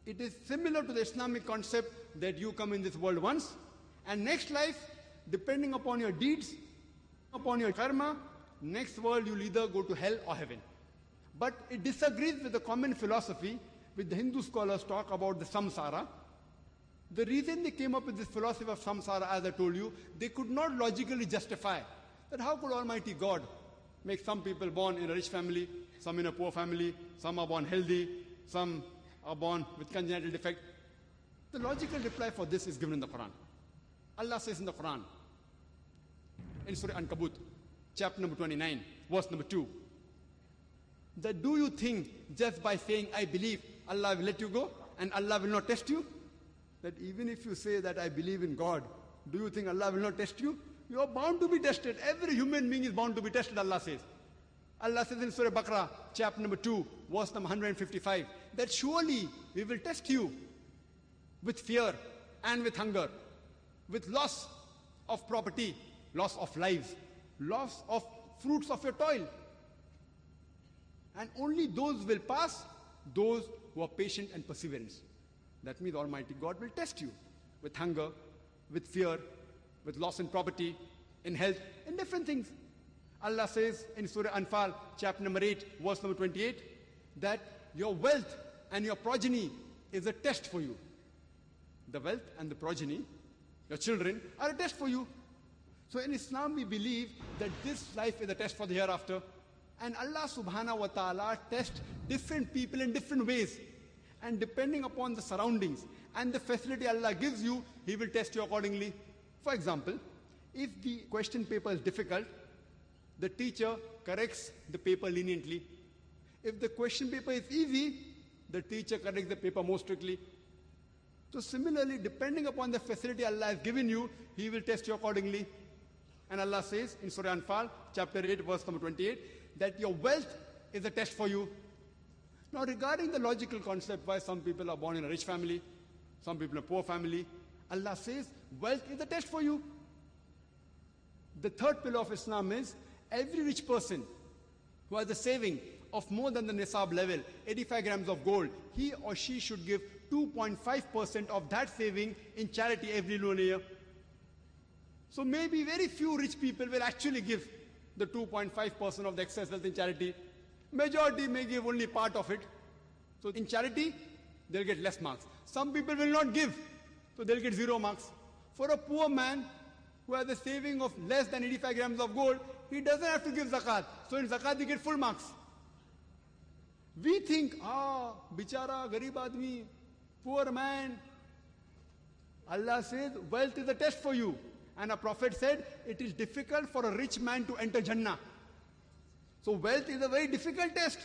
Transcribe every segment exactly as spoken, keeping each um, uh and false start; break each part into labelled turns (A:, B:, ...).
A: It is similar to the Islamic concept that you come in this world once, and next life, depending upon your deeds, upon your karma, next world you'll either go to hell or heaven. But it disagrees with the common philosophy which the Hindu scholars talk about the samsara. The reason they came up with this philosophy of samsara, as I told you, they could not logically justify that how could Almighty God make some people born in a rich family, some in a poor family, some are born healthy, some are born with congenital defect. The logical reply for this is given in the Quran. Allah says in the Quran, in Surah Ankabut, chapter number twenty-nine, verse number two, that do you think just by saying I believe, Allah will let you go and Allah will not test you? That even if you say that I believe in God, do you think Allah will not test you? You are bound to be tested. Every human being is bound to be tested, Allah says. Allah says in Surah Baqarah, chapter number two, verse number one hundred fifty-five, that surely we will test you with fear and with hunger, with loss of property, loss of lives, loss of fruits of your toil. And only those will pass, those who are patient and perseverance. That means Almighty God will test you with hunger, with fear, with loss in property, in health, in different things. Allah says in Surah Anfal, chapter number eight, verse number twenty-eight, that your wealth and your progeny is a test for you. The wealth and the progeny, your children, are a test for you. So in Islam we believe that this life is a test for the hereafter. And Allah subhanahu wa ta'ala tests different people in different ways. And depending upon the surroundings and the facility Allah gives you, He will test you accordingly. For example, if the question paper is difficult, the teacher corrects the paper leniently. If the question paper is easy, the teacher corrects the paper more strictly. So similarly, depending upon the facility Allah has given you, He will test you accordingly. And Allah says in Surah Anfal, chapter eight, verse number twenty-eight, that your wealth is a test for you. Now regarding the logical concept why some people are born in a rich family, some people in a poor family, Allah says wealth is a test for you. The third pillar of Islam is every rich person who has a saving of more than the nisab level, eighty-five grams of gold, he or she should give two point five percent of that saving in charity every lunar year. So maybe very few rich people will actually give the two point five percent of the excess wealth in charity. Majority may give only part of it. So in charity, they'll get less marks. Some people will not give, so they'll get zero marks. For a poor man who has a saving of less than eighty-five grams of gold, he doesn't have to give zakat. So in zakat, they get full marks. We think, ah, bichara, garib admi, poor man. Allah says, wealth is a test for you. And a prophet said, it is difficult for a rich man to enter Jannah. So wealth is a very difficult test.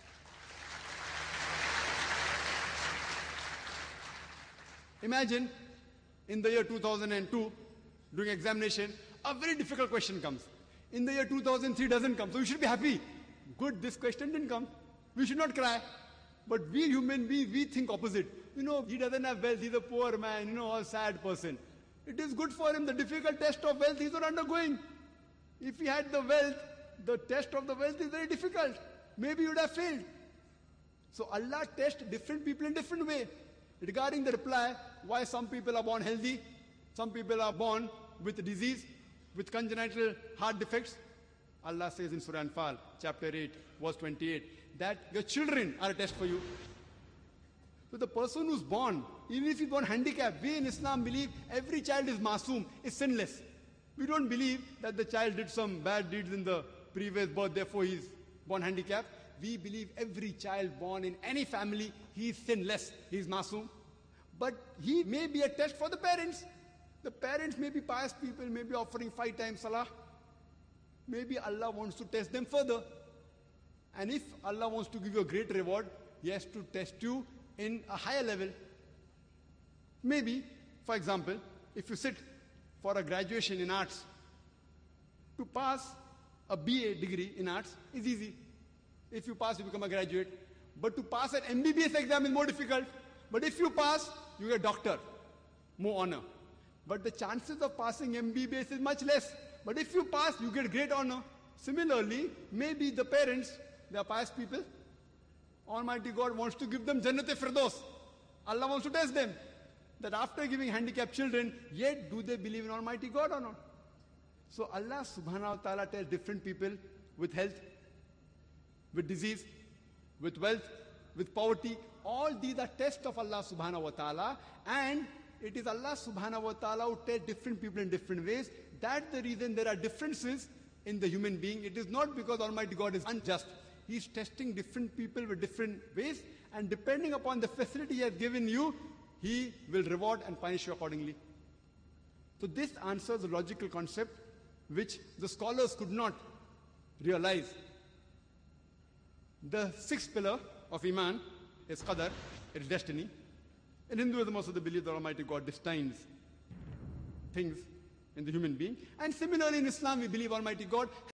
A: Imagine, in the year two thousand two, during examination, a very difficult question comes. In the year two thousand three doesn't come, so you should be happy. Good, this question didn't come. We should not cry. But we human beings, we think opposite. You know, he doesn't have wealth, he's a poor man, you know, a sad person. It is good for him, the difficult test of wealth he's not undergoing. If he had the wealth, the test of the wealth is very difficult. Maybe he would have failed. So Allah tests different people in different way. Regarding the reply, why some people are born healthy, some people are born with disease, with congenital heart defects. Allah says in Surah Anfal, chapter eight, verse twenty-eight, that your children are a test for you. So the person who's born, even if he's born handicapped, we in Islam believe every child is masoom, is sinless. We don't believe that the child did some bad deeds in the previous birth, therefore he's born handicapped. We believe every child born in any family, he is sinless, he is masoom. But he may be a test for the parents. The parents may be pious people, may be offering five times salah. Maybe Allah wants to test them further. And if Allah wants to give you a great reward, He has to test you in a higher level. Maybe, for example, if you sit for a graduation in arts, to pass a B A degree in arts is easy. If you pass, you become a graduate. But to pass an M B B S exam is more difficult. But if you pass, you get doctor, more honor. But the chances of passing M B B S is much less. But if you pass, you get great honor. Similarly, maybe the parents, they are pious people. Almighty God wants to give them Jannat-e-Firdaus. Allah wants to test them. That after giving handicapped children, yet do they believe in Almighty God or not? So Allah subhanahu wa ta'ala tells different people with health, with disease, with wealth, with poverty, all these are tests of Allah subhanahu wa ta'ala, and it is Allah subhanahu wa ta'ala who tests different people in different ways. That's the reason there are differences in the human being. It is not because Almighty God is unjust. He is testing different people with different ways, and depending upon the facility He has given you, He will reward and punish you accordingly. So this answers a logical concept which the scholars could not realize. The sixth pillar of Iman is Qadar, it's destiny. In Hinduism also they believe that Almighty God destines things in the human being. And similarly in Islam we believe Almighty God